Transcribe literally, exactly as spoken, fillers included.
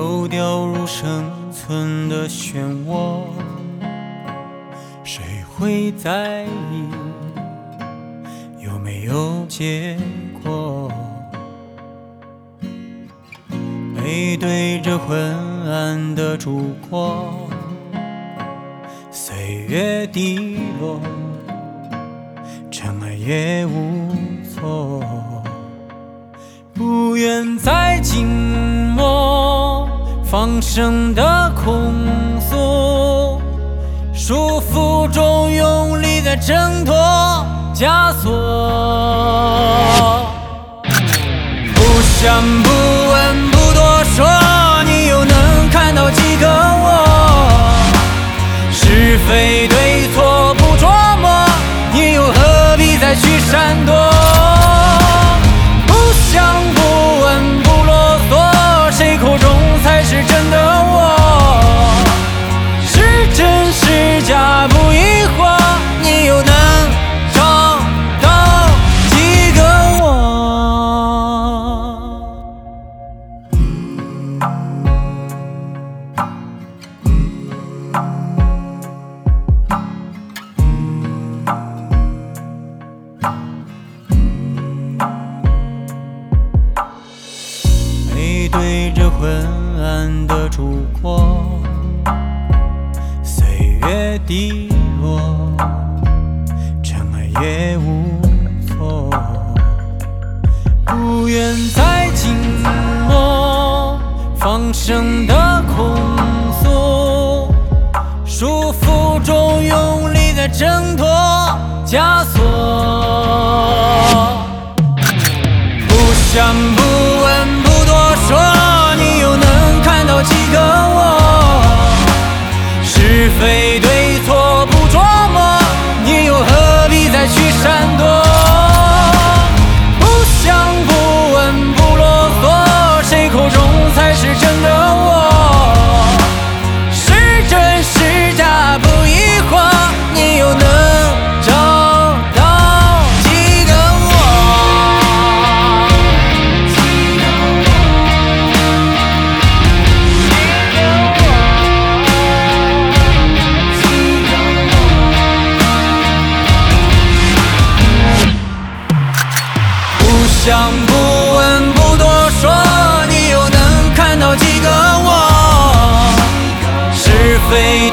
又掉入生存的漩涡，谁会在意有没有结果？背对着昏暗的烛火，岁月滴落，尘埃也无措。不愿再静默，放声的控诉，束缚中用力的挣脱枷锁。不想不问不多说，你又能看到几个我？是非对错不琢磨，你又何必再去闪躲？不想不问不啰嗦，谁口中才是真的我？是真是假不疑惑，你又能找到几个我？背对着昏暗的烛火，岁月滴落，尘埃也无措。不愿再静默，放声的控诉，束缚中用力的挣脱枷锁。不想不问不多说，你又能看到几个我？是非对错不琢磨，你又何必再去闪躲？不想不问不啰嗦，谁口中才是真的我？是真是假不疑惑，你又能找到几个我？不想不问不多说，你又能看到几个我？是非